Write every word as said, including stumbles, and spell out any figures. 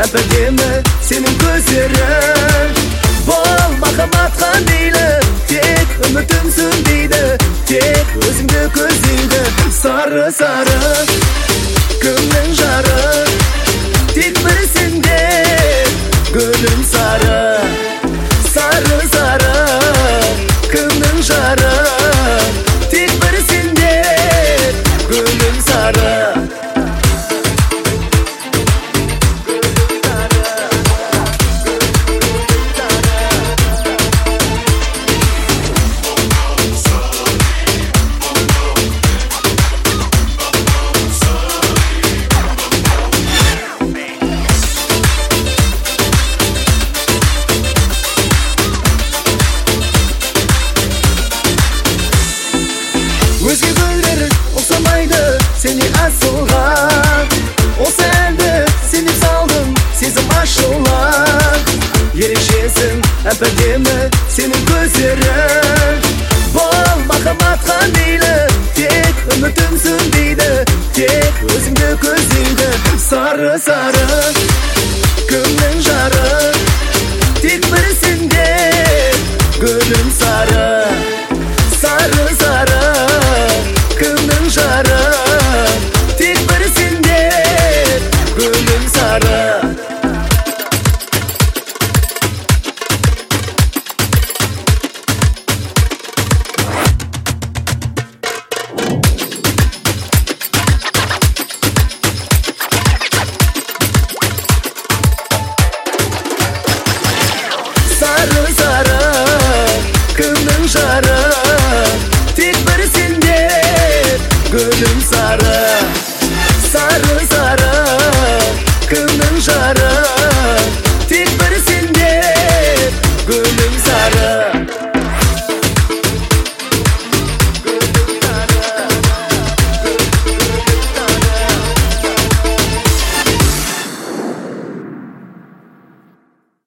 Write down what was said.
әпәдемі сенің көздерің. Бол махаббатқа мейлі, тек үмітімсің дейді, тек өзіңді көздейді. Сары-сары күннің жары, тек бірсіңде гүлім сары. Сары-сары күннің жары, тек бірсіңде гүлім сары. Өзге гүлдер ұқсамайды сені асылған, осы әнді сен деп салдым, сезім ашылған. Ерекшесің әп-әдемі сенің көздерің. Бол махаббатқа мейлі, тек үмітімсің дейді, тек өзіңді көздейді. Сары-сары